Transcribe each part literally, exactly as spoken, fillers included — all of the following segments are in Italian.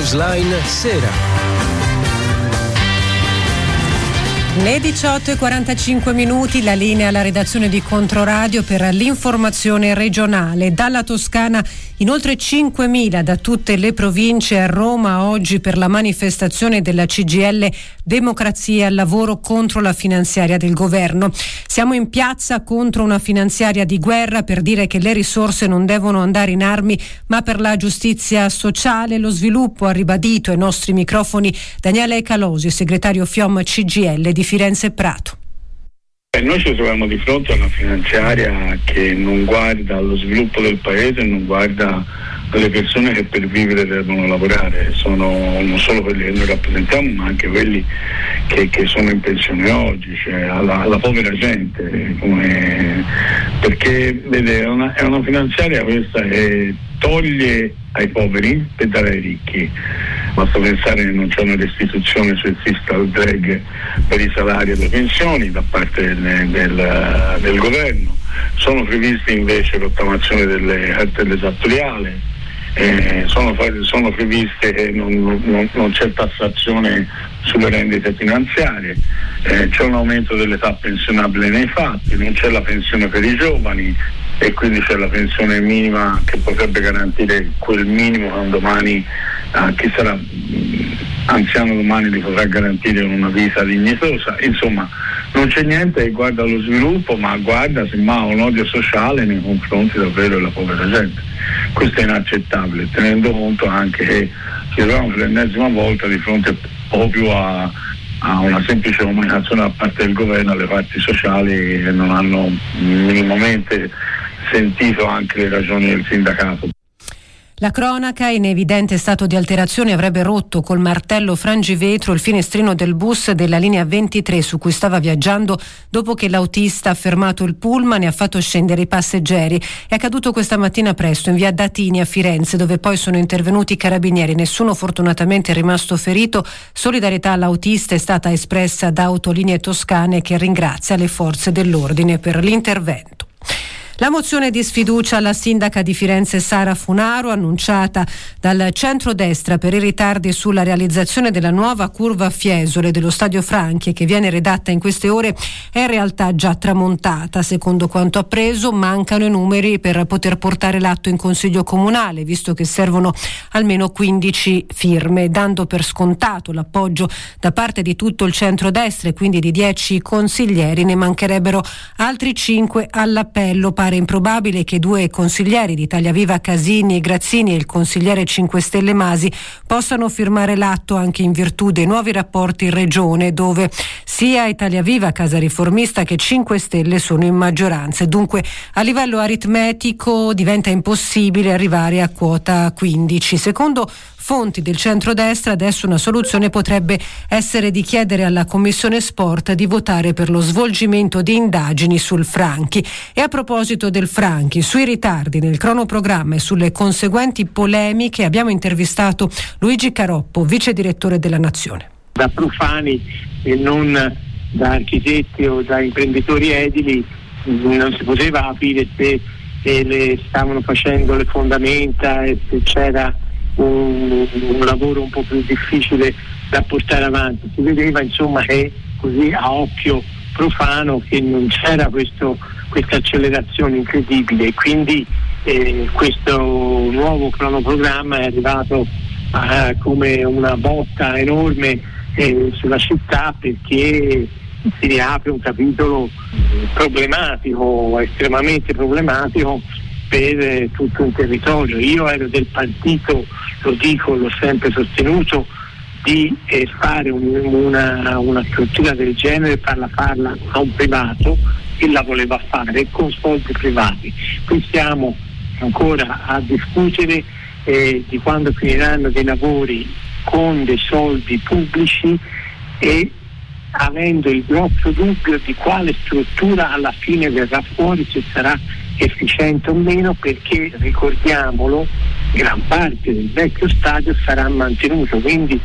Newsline Sera. Le diciotto e quarantacinque minuti, la linea alla redazione di Controradio per l'informazione regionale. Dalla Toscana in oltre cinquemila da tutte le province a Roma oggi per la manifestazione della C G I L Democrazia al Lavoro contro la finanziaria del governo. Siamo in piazza contro una finanziaria di guerra per dire che le risorse non devono andare in armi ma per la giustizia sociale e lo sviluppo, ha ribadito ai nostri microfoni Daniele Calosi, segretario F I O M C G I L di Firenze e Prato. Eh, noi ci troviamo di fronte a una finanziaria che non guarda allo sviluppo del paese, non guarda alle persone che per vivere devono lavorare, sono non solo quelli che noi rappresentiamo ma anche quelli che, che sono in pensione oggi, cioè alla, alla povera gente, come, perché vede, è una, è una finanziaria questa che toglie ai poveri per dare ai ricchi. Basta pensare che non c'è una restituzione sul fiscal drag per i salari e le pensioni da parte del, del, del governo. Sono previsti invece l'ottamazione delle cartelle esattoriali, eh, sono, sono previste che non, non, non c'è tassazione sulle rendite finanziarie, eh, c'è un aumento dell'età pensionabile nei fatti, non c'è la pensione per i giovani e quindi c'è la pensione minima che potrebbe garantire quel minimo che un domani a chi sarà anziano domani gli potrà garantire una vita dignitosa. Insomma, non c'è niente che guarda allo sviluppo, ma guarda semmai un odio sociale nei confronti davvero della povera gente. Questo è inaccettabile, tenendo conto anche che ci troviamo per l'ennesima volta di fronte proprio a, a una semplice comunicazione da parte del governo alle parti sociali che non hanno minimamente sentito anche le ragioni del sindacato. La cronaca, in evidente stato di alterazione, avrebbe rotto col martello frangivetro il finestrino del bus della linea ventitré su cui stava viaggiando dopo che l'autista ha fermato il pullman e ha fatto scendere i passeggeri. È accaduto questa mattina presto in via Datini a Firenze, dove poi sono intervenuti i carabinieri. Nessuno fortunatamente è rimasto ferito. Solidarietà all'autista è stata espressa da Autolinee Toscane, che ringrazia le forze dell'ordine per l'intervento. La mozione di sfiducia alla sindaca di Firenze Sara Funaro, annunciata dal centrodestra per i ritardi sulla realizzazione della nuova curva Fiesole dello Stadio Franchi, che viene redatta in queste ore, è in realtà già tramontata. Secondo quanto appreso, mancano i numeri per poter portare l'atto in Consiglio Comunale, visto che servono almeno quindici firme, dando per scontato l'appoggio da parte di tutto il centrodestra e quindi di dieci consiglieri. Ne mancherebbero altri cinque all'appello. Pare improbabile che due consiglieri di Italia Viva, Casini e Grazzini, e il consigliere cinque Stelle Masi possano firmare l'atto anche in virtù dei nuovi rapporti in regione, dove sia Italia Viva, Casa Riformista, che cinque Stelle sono in maggioranza. Dunque a livello aritmetico diventa impossibile arrivare a quota quindici. Secondo fonti del centrodestra adesso una soluzione potrebbe essere di chiedere alla Commissione Sport di votare per lo svolgimento di indagini sul Franchi. E a proposito del Franchi, sui ritardi nel cronoprogramma e sulle conseguenti polemiche abbiamo intervistato Luigi Caroppo, vice direttore della Nazione. Da profani e non da architetti o da imprenditori edili non si poteva capire se, se le stavano facendo le fondamenta e se c'era Un, un lavoro un po' più difficile da portare avanti. Si vedeva insomma che così a occhio profano che non c'era questo, questa accelerazione incredibile, e quindi eh, questo nuovo cronoprogramma è arrivato eh, come una botta enorme eh, sulla città, perché si riapre un capitolo problematico, estremamente problematico per eh, tutto un territorio. Io ero del partito, lo dico, l'ho sempre sostenuto, di eh, fare un, una, una struttura del genere, farla farla a un privato che la voleva fare con soldi privati. Qui siamo ancora a discutere eh, di quando finiranno dei lavori con dei soldi pubblici e avendo il grosso dubbio di quale struttura alla fine verrà fuori, se sarà efficiente o meno, perché ricordiamolo, gran parte del vecchio stadio sarà mantenuto, quindi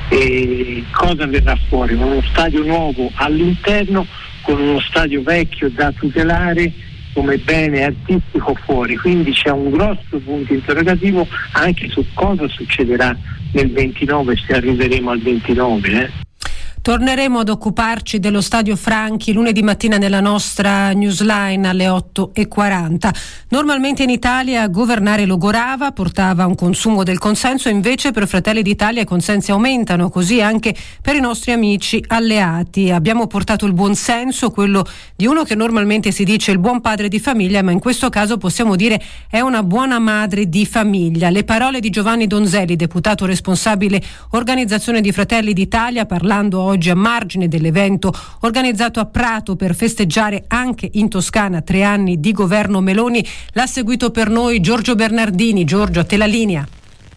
eh, cosa verrà fuori? Uno stadio nuovo all'interno con uno stadio vecchio da tutelare come bene artistico fuori, quindi c'è un grosso punto interrogativo anche su cosa succederà nel ventinove, se arriveremo al ventinove. Eh. Torneremo ad occuparci dello Stadio Franchi lunedì mattina nella nostra newsline alle otto e quaranta. Normalmente in Italia a governare logorava, portava un consumo del consenso, invece per Fratelli d'Italia i consensi aumentano, così anche per i nostri amici alleati. Abbiamo portato il buon senso, quello di uno che normalmente si dice il buon padre di famiglia, ma in questo caso possiamo dire è una buona madre di famiglia. Le parole di Giovanni Donzelli, deputato responsabile organizzazione di Fratelli d'Italia, parlando oggi oggi a margine dell'evento organizzato a Prato per festeggiare anche in Toscana tre anni di governo Meloni. L'ha seguito per noi Giorgio Bernardini. Giorgio, a te la linea.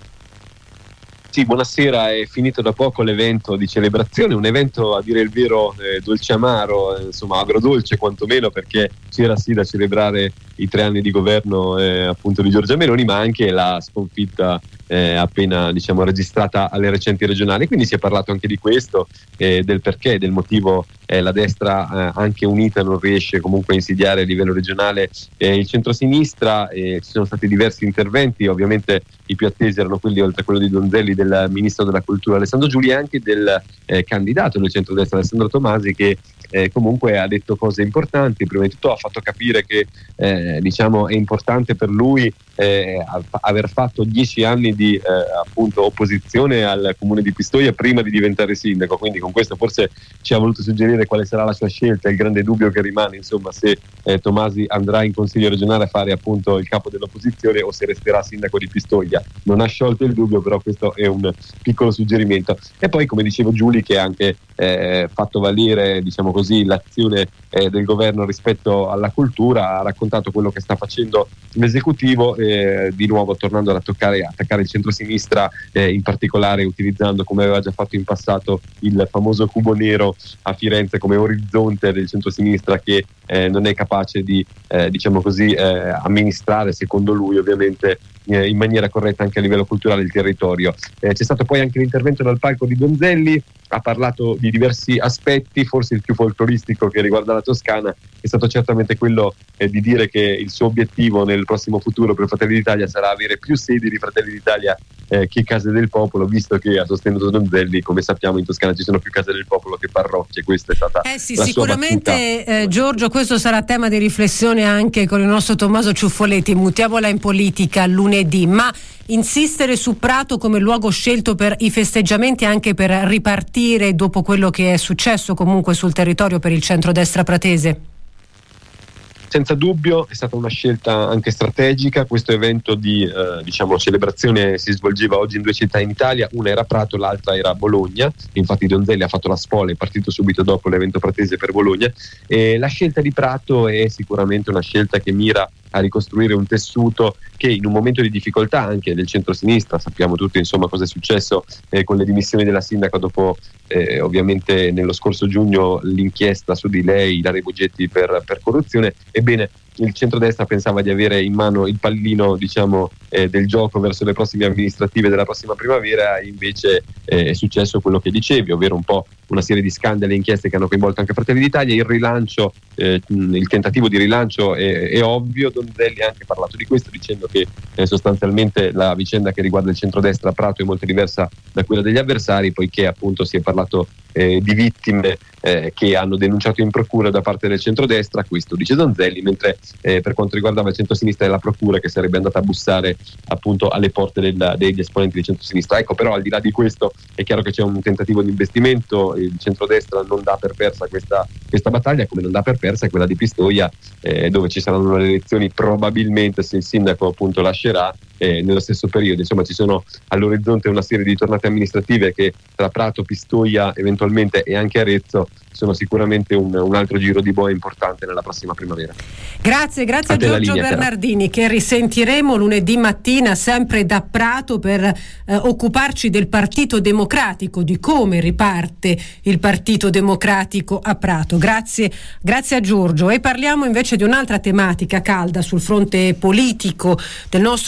Sì, buonasera, è finito da poco l'evento di celebrazione, un evento a dire il vero eh, dolce amaro, eh, insomma agrodolce quantomeno, perché c'era sì da celebrare i tre anni di governo eh, appunto di Giorgia Meloni, ma anche la sconfitta eh, appena diciamo registrata alle recenti regionali, quindi si è parlato anche di questo, eh, del perché, del motivo eh, la destra eh, anche unita non riesce comunque a insidiare a livello regionale eh, il centrosinistra. Eh, ci sono stati diversi interventi, ovviamente i più attesi erano quelli, oltre a quello di Donzelli, del ministro della cultura Alessandro Giuli e anche del eh, candidato del centrodestra Alessandro Tomasi, che eh, comunque ha detto cose importanti. Prima di tutto ha fatto capire che eh, diciamo è importante per lui eh, aver fatto dieci anni di eh, appunto opposizione al comune di Pistoia prima di diventare sindaco, quindi con questo forse ci ha voluto suggerire quale sarà la sua scelta. Il grande dubbio che rimane, insomma, se eh, Tomasi andrà in consiglio regionale a fare appunto il capo dell'opposizione o se resterà sindaco di Pistoia. Non ha sciolto il dubbio, però questo è un piccolo suggerimento. E poi, come dicevo, Giuli, che ha anche eh, fatto valere, diciamo così, l'azione eh, del governo rispetto alla cultura, ha raccontato quello che sta facendo l'esecutivo, eh, di nuovo tornando ad attaccare, attaccare il centrosinistra, eh, in particolare utilizzando, come aveva già fatto in passato, il famoso cubo nero a Firenze come orizzonte del centrosinistra, che eh, non è capace di eh, diciamo così eh, amministrare, secondo lui ovviamente, eh, in maniera corretta anche a livello culturale il territorio. Eh, c'è stato poi anche l'intervento dal palco di Donzelli, ha parlato di diversi aspetti, forse il più folcloristico che riguarda la Toscana è stato certamente quello eh, di dire che il suo obiettivo nel prossimo futuro per Fratelli d'Italia sarà avere più sedi di Fratelli d'Italia eh, che case del popolo, visto che ha sostenuto Donzelli, come sappiamo in Toscana ci sono più case del popolo che parrocchie. Questa è stata eh sì, la sicuramente sua battuta. eh, Giorgio, questo sarà tema di riflessione anche con il nostro Tommaso Ciuffoletti. Mutiamola in politica lunedì, ma insistere su Prato come luogo scelto per i festeggiamenti, anche per ripartire dopo quello che è successo comunque sul territorio per il centrodestra pratese? Senza dubbio è stata una scelta anche strategica. Questo evento di eh, diciamo celebrazione si svolgeva oggi in due città in Italia, una era Prato, l'altra era Bologna. Infatti Donzelli ha fatto la spola, è partito subito dopo l'evento pratese per Bologna. E la scelta di Prato è sicuramente una scelta che mira a ricostruire un tessuto che in un momento di difficoltà anche del centrosinistra, sappiamo tutti insomma cosa è successo eh, con le dimissioni della sindaca dopo eh, ovviamente nello scorso giugno l'inchiesta su di lei, Ilaria Bugetti, per, per corruzione. Ebbene, il centrodestra pensava di avere in mano il pallino diciamo eh, del gioco verso le prossime amministrative della prossima primavera, e invece eh, è successo quello che dicevi, ovvero un po' una serie di scandali e inchieste che hanno coinvolto anche Fratelli d'Italia. Il rilancio, eh, il tentativo di rilancio è, è ovvio. Donzelli ha anche parlato di questo, dicendo che eh, sostanzialmente la vicenda che riguarda il centrodestra a Prato è molto diversa da quella degli avversari, poiché appunto si è parlato eh, di vittime eh, che hanno denunciato in procura da parte del centrodestra. Questo dice Donzelli, mentre eh, per quanto riguardava il centrosinistra è la procura che sarebbe andata a bussare appunto alle porte del, degli esponenti del centrosinistra. Ecco, però al di là di questo è chiaro che c'è un tentativo di investimento. Il centrodestra non dà per persa questa, questa battaglia, come non dà per persa quella di Pistoia, eh, dove ci saranno le elezioni probabilmente, se il sindaco appunto lascerà, eh, nello stesso periodo. Insomma, ci sono all'orizzonte una serie di tornate amministrative che tra Prato, Pistoia eventualmente e anche Arezzo sono sicuramente un, un altro giro di boa importante nella prossima primavera. Grazie, grazie a, a Giorgio linea, Bernardini, che risentiremo lunedì mattina sempre da Prato per eh, occuparci del Partito Democratico, di come riparte il Partito Democratico a Prato. Grazie, grazie a Giorgio. E parliamo invece di un'altra tematica calda sul fronte politico del nostro territorio.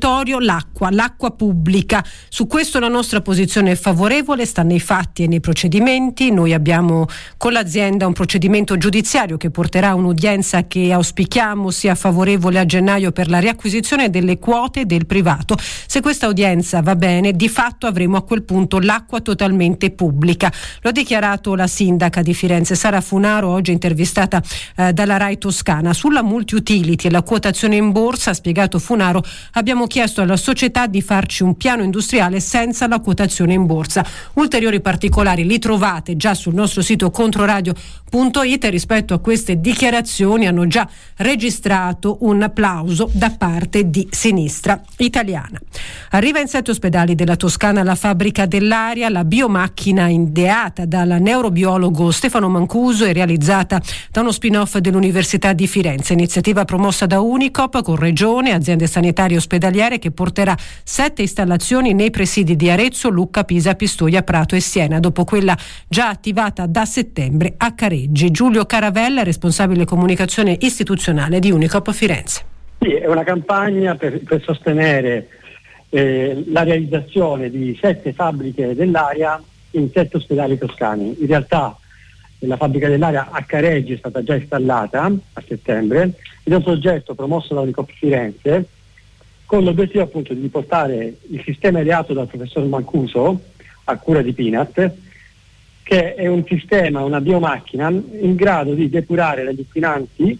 territorio l'acqua, l'acqua pubblica. Su questo la nostra posizione è favorevole, sta nei fatti e nei procedimenti. Noi abbiamo con l'azienda un procedimento giudiziario che porterà a un'udienza che auspichiamo sia favorevole a gennaio per la riacquisizione delle quote del privato. Se questa udienza va bene, di fatto avremo a quel punto l'acqua totalmente pubblica. Lo ha dichiarato la sindaca di Firenze, Sara Funaro, oggi intervistata eh, dalla Rai Toscana. Sulla multi-utility e la quotazione in borsa, ha spiegato Funaro, abbiamo chiesto alla società di farci un piano industriale senza la quotazione in borsa. Ulteriori particolari li trovate già sul nostro sito controradio punto it. Rispetto a queste dichiarazioni hanno già registrato un applauso da parte di Sinistra Italiana. Arriva in sette ospedali della Toscana la fabbrica dell'aria, la biomacchina ideata dal neurobiologo Stefano Mancuso e realizzata da uno spin-off dell'Università di Firenze, iniziativa promossa da Unicop con Regione, aziende sanitarie ospedaliere, che porterà sette installazioni nei presidi di Arezzo, Lucca, Pisa, Pistoia, Prato e Siena, dopo quella già attivata da settembre a Careggi. Giulio Caravella, responsabile comunicazione istituzionale di Unicop Firenze. Sì, è una campagna per, per sostenere eh, la realizzazione di sette fabbriche dell'aria in sette ospedali toscani. In realtà la fabbrica dell'aria a Careggi è stata già installata a settembre ed è un progetto promosso da Unicop Firenze con l'obiettivo appunto di portare il sistema ideato dal professor Mancuso a cura di Pinat, che è un sistema, una biomacchina in grado di depurare dagli inquinanti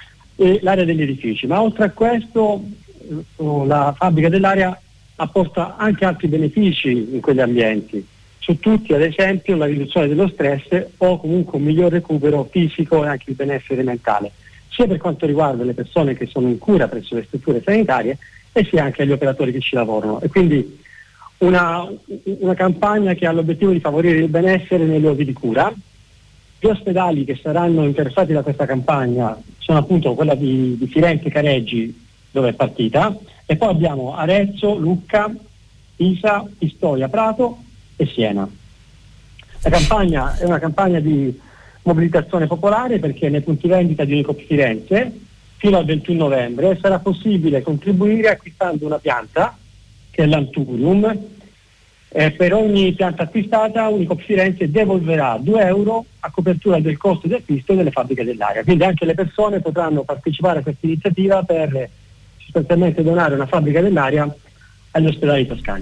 e l'aria degli edifici. Ma oltre a questo la fabbrica dell'aria apporta anche altri benefici in quegli ambienti, su tutti ad esempio la riduzione dello stress o comunque un miglior recupero fisico e anche il benessere mentale, sia per quanto riguarda le persone che sono in cura presso le strutture sanitarie e sia anche agli operatori che ci lavorano. E quindi una, una campagna che ha l'obiettivo di favorire il benessere nei luoghi di cura. Gli ospedali che saranno interessati da questa campagna sono appunto quella di, di Firenze e Careggi, dove è partita, e poi abbiamo Arezzo, Lucca, Pisa, Pistoia, Prato e Siena. La campagna è una campagna di mobilitazione popolare perché nei punti vendita di Unicop Firenze fino al ventuno novembre sarà possibile contribuire acquistando una pianta che è l'Anturium. Eh, per ogni pianta acquistata Unicop Firenze devolverà due euro a copertura del costo di acquisto delle fabbriche dell'aria, quindi anche le persone potranno partecipare a questa iniziativa per sostanzialmente donare una fabbrica dell'aria agli ospedali toscani.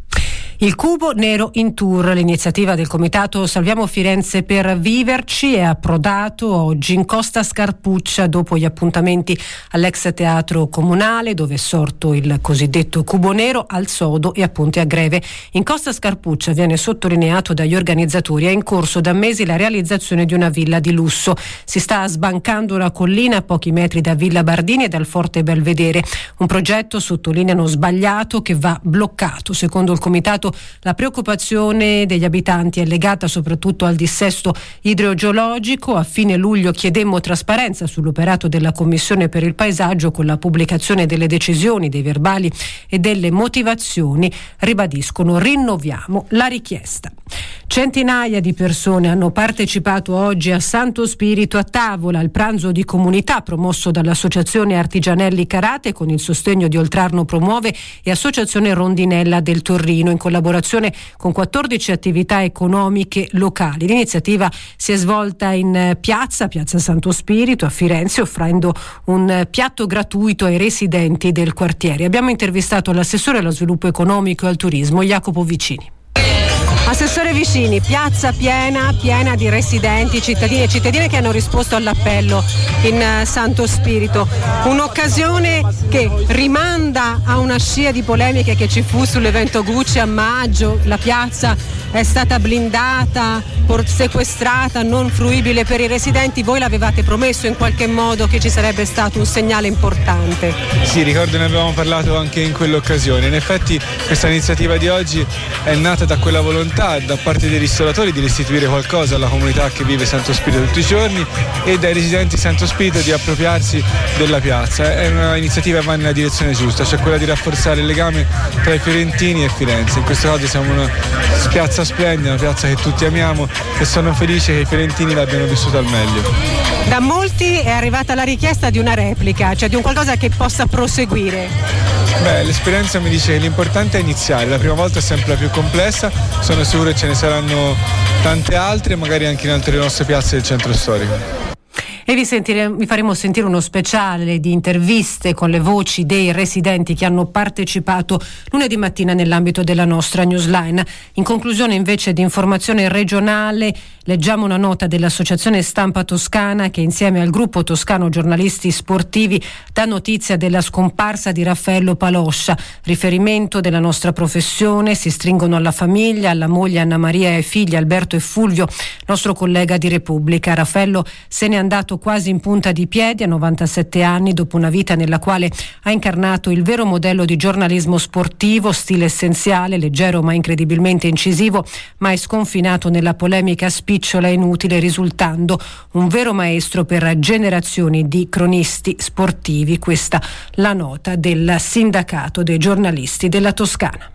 Il Cubo Nero in Tour, l'iniziativa del comitato Salviamo Firenze per viverci, è approdato oggi in Costa Scarpuccia dopo gli appuntamenti all'ex teatro comunale dove è sorto il cosiddetto Cubo Nero, al Sodo e a Ponte a Greve. In Costa Scarpuccia, viene sottolineato dagli organizzatori, è in corso da mesi la realizzazione di una villa di lusso. Si sta sbancando una collina a pochi metri da Villa Bardini e dal Forte Belvedere. Un progetto, sottolineano, sbagliato che va bloccato. Secondo il comitato la preoccupazione degli abitanti è legata soprattutto al dissesto idrogeologico. A fine luglio chiedemmo trasparenza sull'operato della Commissione per il paesaggio con la pubblicazione delle decisioni, dei verbali e delle motivazioni. Ribadiscono, rinnoviamo la richiesta. Centinaia di persone hanno partecipato oggi a Santo Spirito a tavola, al pranzo di comunità promosso dall'Associazione Artigianelli Karate con il sostegno di Oltrarno Promuove e Associazione Rondinella del Torrino, in collaborazione con quattordici attività economiche locali. L'iniziativa si è svolta in piazza, piazza Santo Spirito a Firenze, offrendo un piatto gratuito ai residenti del quartiere. Abbiamo intervistato l'assessore allo sviluppo economico e al turismo, Jacopo Vicini. Assessore Vicini, piazza piena, piena di residenti, cittadini e cittadine che hanno risposto all'appello in uh, Santo Spirito. Un'occasione che rimanda a una scia di polemiche che ci fu sull'evento Gucci a maggio. La piazza è stata blindata, por- sequestrata, non fruibile per i residenti. Voi l'avevate promesso in qualche modo che ci sarebbe stato un segnale importante. Sì, ricordo, ne avevamo parlato anche in quell'occasione. In effetti questa iniziativa di oggi è nata da quella volontà da parte dei ristoratori di restituire qualcosa alla comunità che vive Santo Spirito tutti i giorni e dai residenti di Santo Spirito di appropriarsi della piazza. È un'iniziativa che va nella direzione giusta, cioè quella di rafforzare il legame tra i fiorentini e Firenze. In questo caso siamo una piazza splendida, una piazza che tutti amiamo e sono felice che i fiorentini l'abbiano vissuta al meglio. Da molti è arrivata la richiesta di una replica, cioè di un qualcosa che possa proseguire. Beh, l'esperienza mi dice che l'importante è iniziare, la prima volta è sempre la più complessa, sono sicuro che ce ne saranno tante altre, magari anche in altre nostre piazze del centro storico. E vi, sentire, vi faremo sentire uno speciale di interviste con le voci dei residenti che hanno partecipato lunedì mattina nell'ambito della nostra newsline. In conclusione invece di informazione regionale leggiamo una nota dell'Associazione Stampa Toscana che insieme al gruppo toscano giornalisti sportivi dà notizia della scomparsa di Raffaello Paloscia. Riferimento della nostra professione, si stringono alla famiglia, alla moglie Anna Maria e ai figli Alberto e Fulvio, nostro collega di Repubblica. Raffaello se n'è andato quasi in punta di piedi a novantasette anni dopo una vita nella quale ha incarnato il vero modello di giornalismo sportivo, stile essenziale, leggero ma incredibilmente incisivo, mai sconfinato nella polemica spicciola e inutile, risultando un vero maestro per generazioni di cronisti sportivi. Questa la nota del sindacato dei giornalisti della Toscana.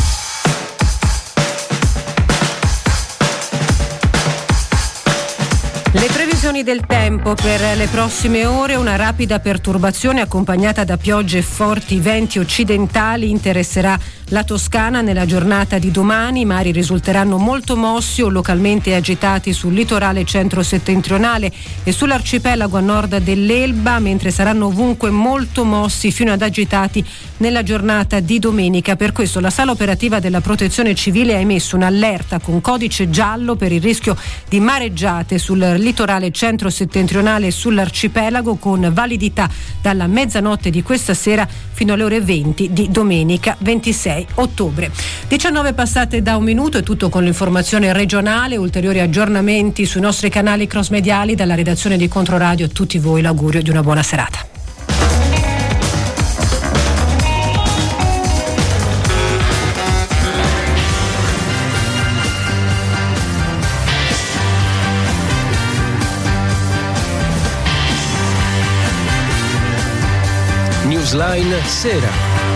Le previsioni del tempo per le prossime ore: una rapida perturbazione accompagnata da piogge e forti venti occidentali interesserà la Toscana nella giornata di domani. I mari risulteranno molto mossi o localmente agitati sul litorale centro-settentrionale e sull'arcipelago a nord dell'Elba, mentre saranno ovunque molto mossi fino ad agitati nella giornata di domenica. Per questo la sala operativa della Protezione Civile ha emesso un'allerta con codice giallo per il rischio di mareggiate sul litorale centro-settentrionale e sull'arcipelago, con validità dalla mezzanotte di questa sera fino alle ore venti di domenica ventisei ottobre. diciannove passate da un minuto, è tutto con l'informazione regionale. Ulteriori aggiornamenti sui nostri canali cross mediali. Dalla redazione di Controradio a tutti voi l'augurio di una buona serata. Newsline Sera.